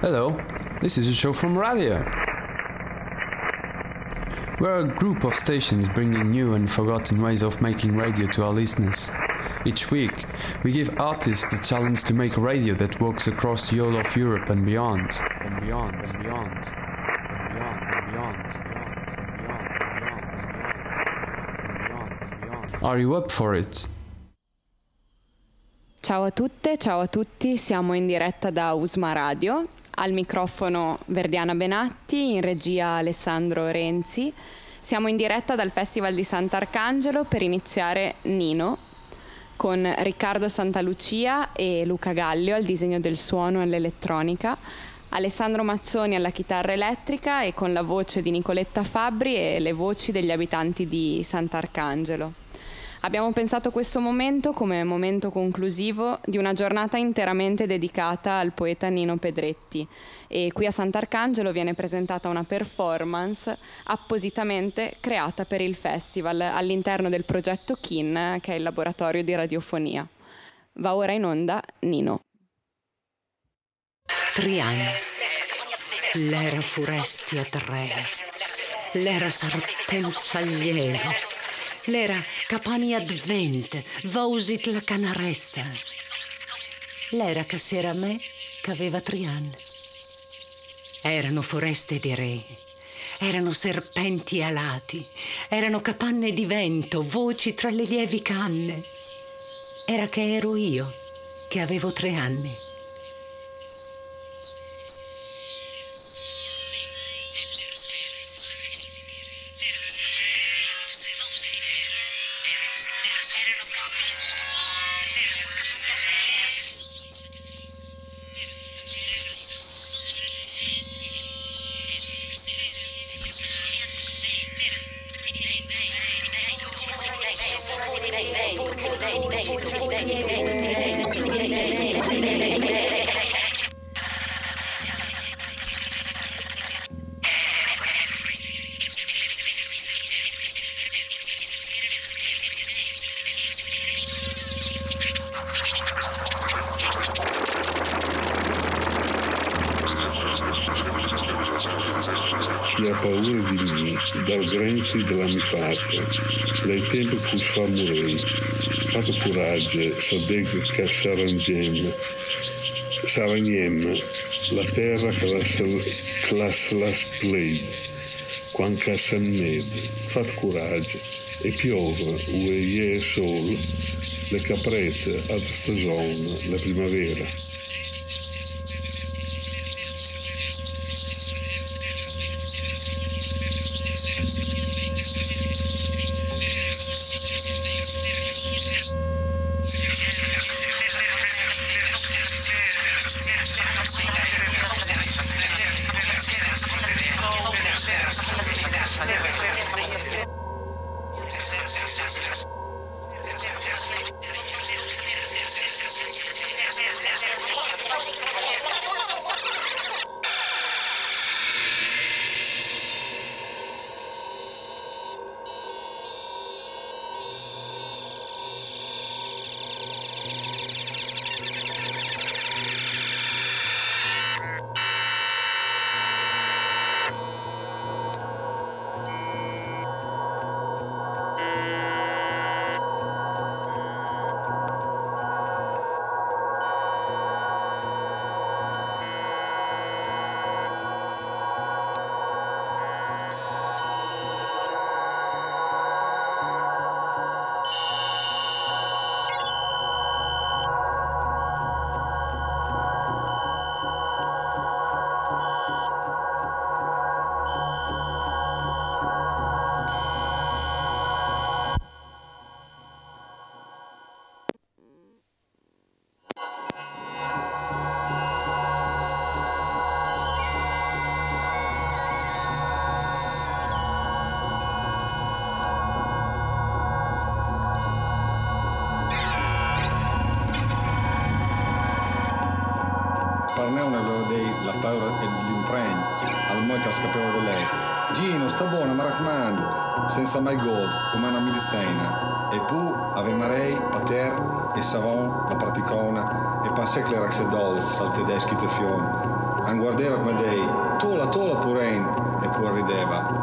Hello, this is a show from radio. We're a group of stations bringing new and forgotten ways of making radio to our listeners. Each week, we give artists the challenge to make radio that works across the whole of Europe and beyond. And beyond, and beyond, and beyond, and beyond, and beyond, and beyond, and beyond. Are you up for it? Ciao a tutte, ciao a tutti, siamo in diretta da Usma Radio, al microfono Verdiana Benatti, in regia Alessandro Renzi. Siamo in diretta dal Festival di Sant'Arcangelo per iniziare Nino, con Riccardo Santalucia e Luca Gallio al disegno del suono e all'elettronica, Alessandro Mazzoni alla chitarra elettrica e con la voce di Nicoletta Fabbri e le voci degli abitanti di Sant'Arcangelo. Abbiamo pensato questo momento come momento conclusivo di una giornata interamente dedicata al poeta Nino Pedretti e qui a Sant'Arcangelo viene presentata una performance appositamente creata per il festival all'interno del progetto KIN, che è il laboratorio di radiofonia. Va ora in onda Nino. Triana, l'era furestia terrena, l'era sarpenzagliero, l'era capani advent, vausit la canaressa, l'era che s'era a me che aveva 3 anni. Erano foreste di re, erano serpenti alati, erano capanne di vento, voci tra le lievi canne. Era che ero io che avevo 3 anni. Chi ha paura di me, dal grenzi della mia faccia, dai tempi che fa morire. Fatto coraggio, sapete che sarangem, la terra che la splende, quando cassa neve. Fatto coraggio, e piove, uè sole, le caprezze, altra stagione, la primavera. Per me una loro dei la paura dell'imprend, al mo che scapeva da lei. Gino, sta buono, mi raccomando, senza mai gold, come una medicina. E poi avemarei, pater e savon, la praticona, e pensai che l'era dolce, al tedeschi te fiume. An guardava come dei, tola purein, e poi rideva.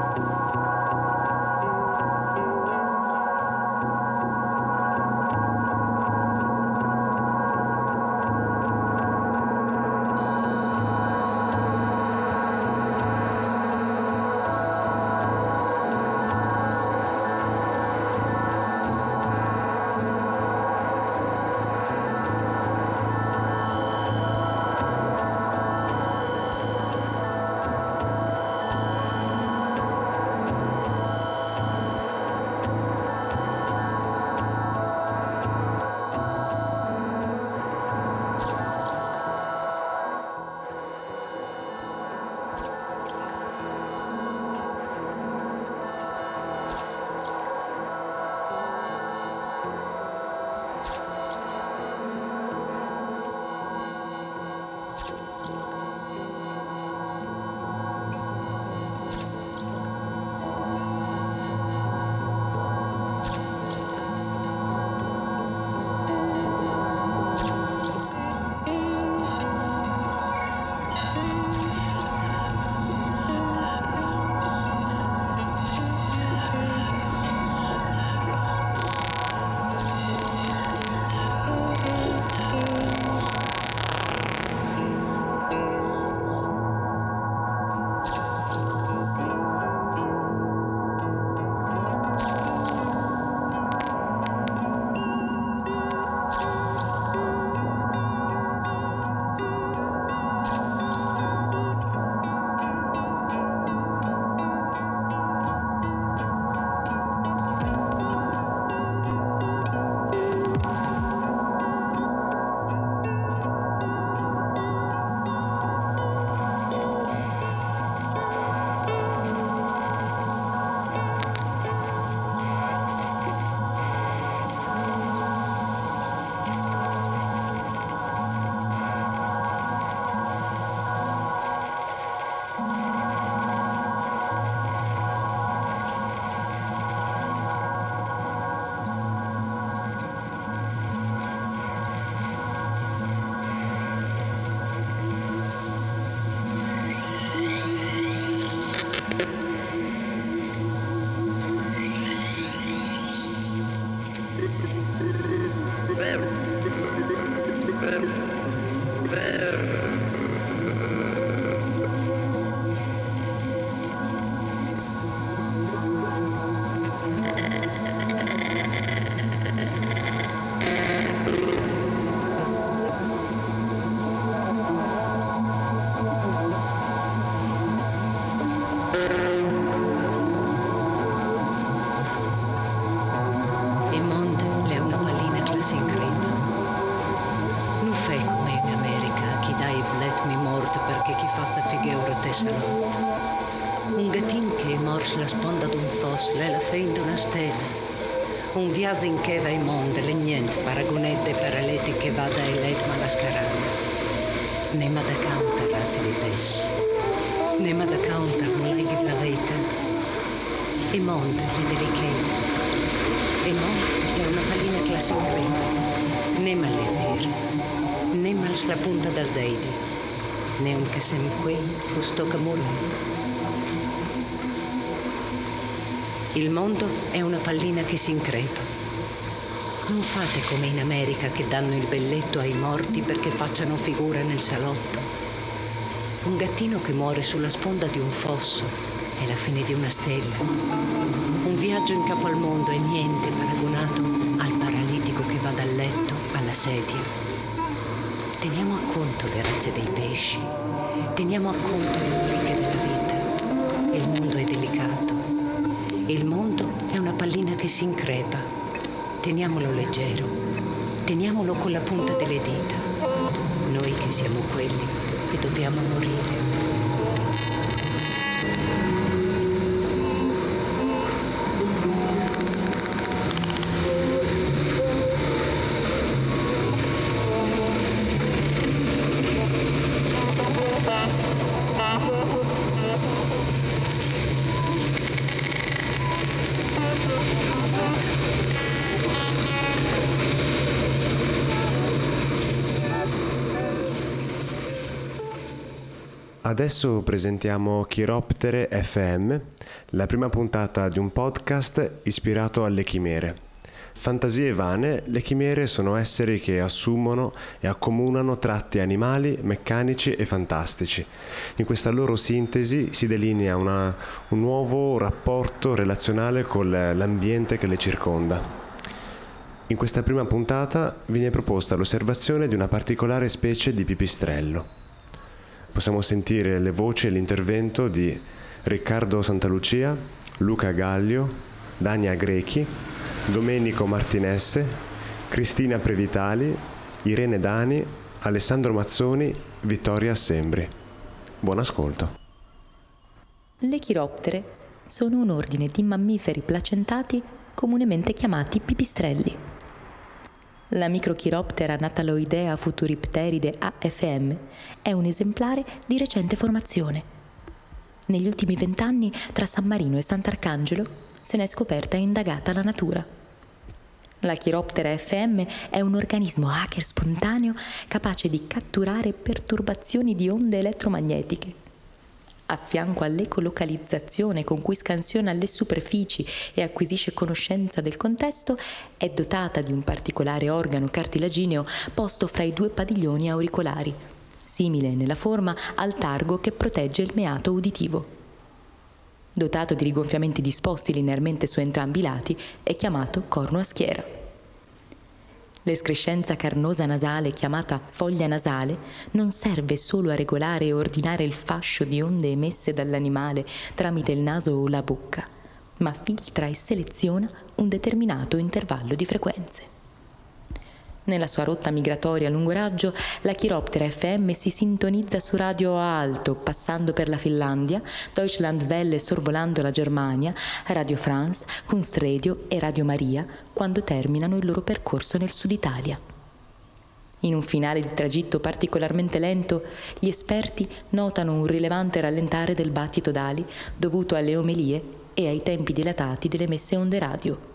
Un gattin che morse la sponda d'un fosso, lei la feinta una stella. Un viaggio in che va in mondo, le niente paragonette paraleti che vada e let ma la scarana. Ne ma da canta razzi di pesci, ne ma da canta non leghi la vita. E mondo è delicato, e mondo è una pallina classica, ne ma le zire, ne ma la punta dal deide. Ne un che sem qui, questo che muore. Il mondo è una pallina che si increpa. Non fate come in America che danno il belletto ai morti perché facciano figura nel salotto. Un gattino che muore sulla sponda di un fosso è la fine di una stella. Un viaggio in capo al mondo è niente paragonato al paralitico che va dal letto alla sedia. Teniamo a conto le razze dei pesci, teniamo a conto le moliche della vita. Il mondo è delicato. Il mondo è una pallina che si increpa. Teniamolo leggero, teniamolo con la punta delle dita. Noi che siamo quelli che dobbiamo morire. Adesso presentiamo Chiroptere FM, la prima puntata di un podcast ispirato alle chimere. Fantasie vane, le chimere sono esseri che assumono e accomunano tratti animali, meccanici e fantastici. In questa loro sintesi si delinea un nuovo rapporto relazionale con l'ambiente che le circonda. In questa prima puntata viene proposta l'osservazione di una particolare specie di pipistrello. Possiamo sentire le voci e l'intervento di Riccardo Santalucia, Luca Gaglio, Dania Grechi, Domenico Martinesse, Cristina Previtali, Irene Dani, Alessandro Mazzoni, Vittoria Assembri. Buon ascolto. Le chiroptere sono un ordine di mammiferi placentati comunemente chiamati pipistrelli. La microchiroptera nataloidea futuripteride AFM è un esemplare di recente formazione. Negli ultimi 20 anni, tra San Marino e Sant'Arcangelo, se n'è scoperta e indagata la natura. La Chiroptera FM è un organismo hacker spontaneo capace di catturare perturbazioni di onde elettromagnetiche. A fianco all'ecolocalizzazione con cui scansiona le superfici e acquisisce conoscenza del contesto, è dotata di un particolare organo cartilagineo posto fra i due padiglioni auricolari, simile nella forma al targo che protegge il meato uditivo. Dotato di rigonfiamenti disposti linearmente su entrambi i lati, è chiamato corno a schiera. L'escrescenza carnosa nasale, chiamata foglia nasale, non serve solo a regolare e ordinare il fascio di onde emesse dall'animale tramite il naso o la bocca, ma filtra e seleziona un determinato intervallo di frequenze. Nella sua rotta migratoria a lungo raggio, la Chiroptera FM si sintonizza su radio a alto, passando per la Finlandia, Deutschlandwelle sorvolando la Germania, Radio France, Kunstradio e Radio Maria, quando terminano il loro percorso nel Sud Italia. In un finale di tragitto particolarmente lento, gli esperti notano un rilevante rallentare del battito d'ali dovuto alle omelie e ai tempi dilatati delle messe onde radio.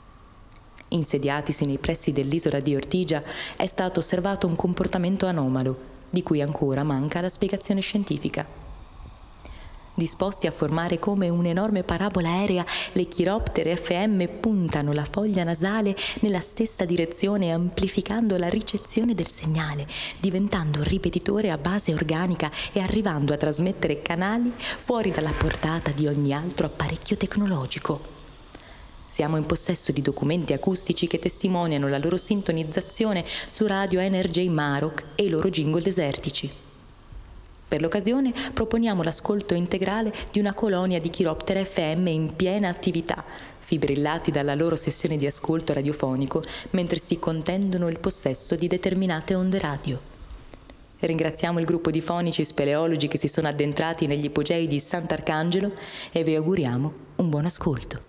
Insediatisi nei pressi dell'isola di Ortigia, è stato osservato un comportamento anomalo, di cui ancora manca la spiegazione scientifica. Disposti a formare come un'enorme parabola aerea, le chiroptere FM puntano la foglia nasale nella stessa direzione, amplificando la ricezione del segnale, diventando ripetitore a base organica e arrivando a trasmettere canali fuori dalla portata di ogni altro apparecchio tecnologico. Siamo in possesso di documenti acustici che testimoniano la loro sintonizzazione su radio NRJ Marok e i loro jingle desertici. Per l'occasione proponiamo l'ascolto integrale di una colonia di chiroptere FM in piena attività, fibrillati dalla loro sessione di ascolto radiofonico mentre si contendono il possesso di determinate onde radio. Ringraziamo il gruppo di fonici speleologi che si sono addentrati negli ipogei di Sant'Arcangelo e vi auguriamo un buon ascolto.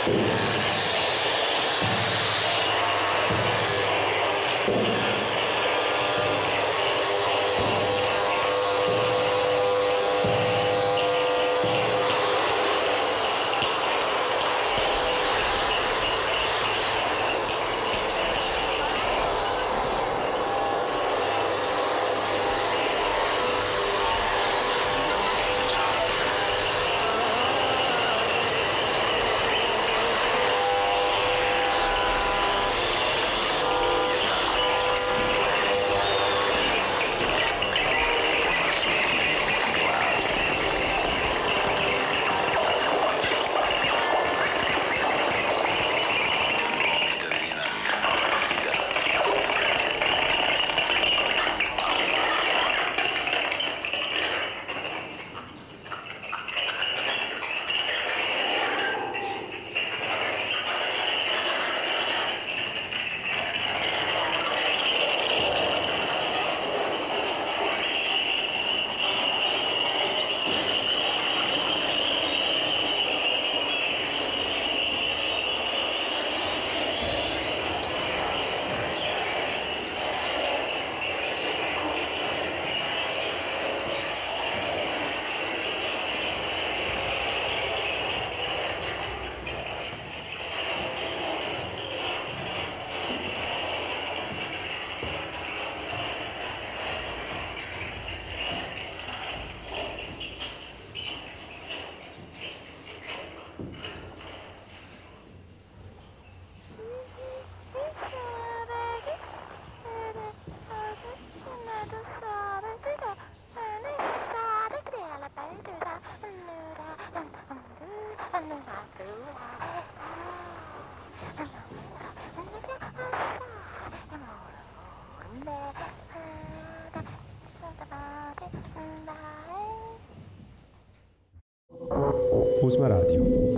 Usma Radio,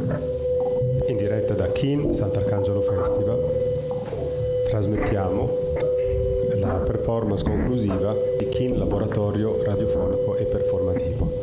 in diretta da Kin Sant'Arcangelo Festival, trasmettiamo la performance conclusiva di Kin Laboratorio Radiofonico e Performativo.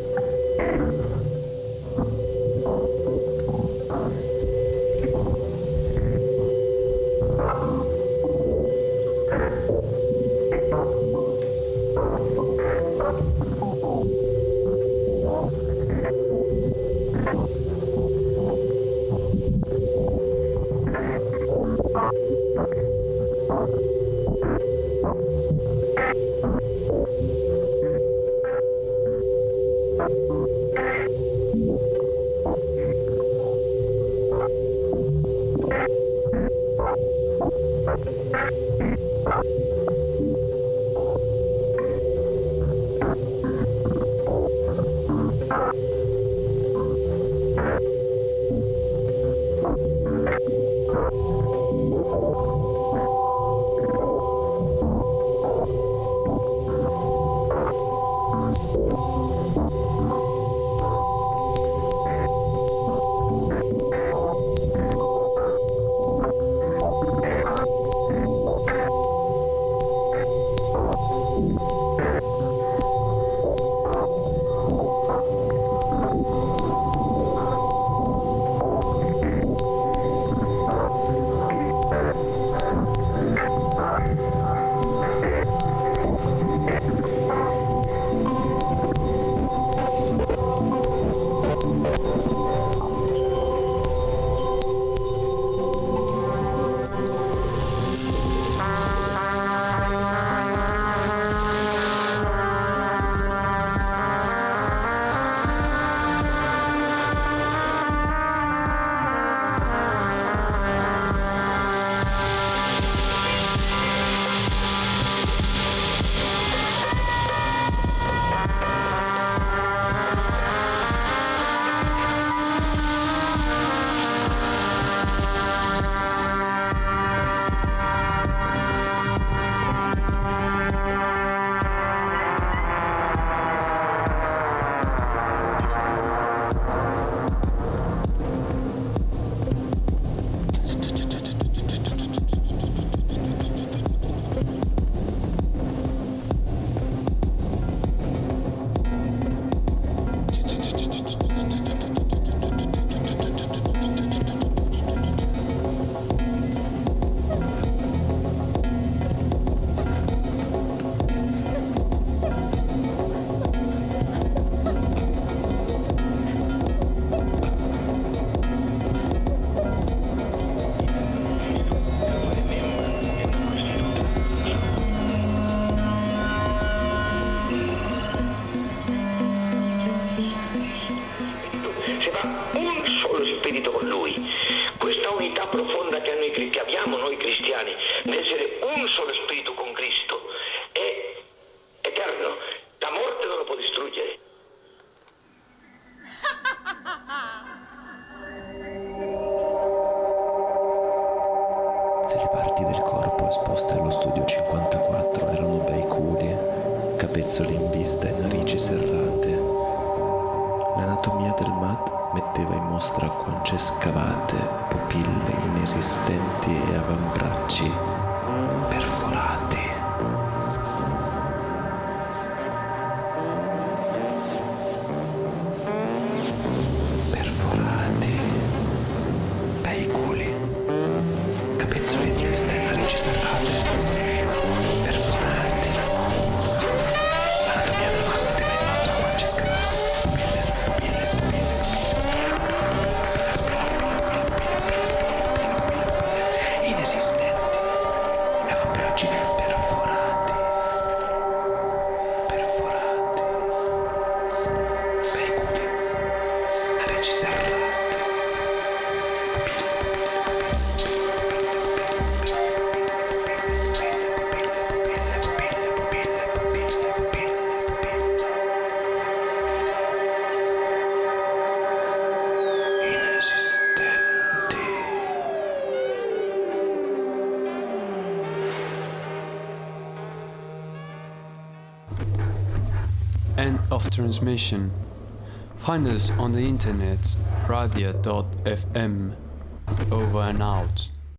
unità profonda che abbiamo noi cristiani, nell'essere un solo spirito con Cristo, è eterno. La morte non lo può distruggere. Se le parti del corpo esposte allo studio 54 erano bei culi, capezzoli in vista e narici serrate, l'anatomia del MAD metteva in mostra guance scavate, pupille inesistenti e avambracci perforati. Perforati, bei culi, capezzoli in vista e narici serrate, perforati. L'anatomia del MAD metteva in mostra guance scavate, pupille inesistenti e avambracci perforati, bei culi, narici serrate. End of transmission. Find us on the internet, radia.fm. Over and out.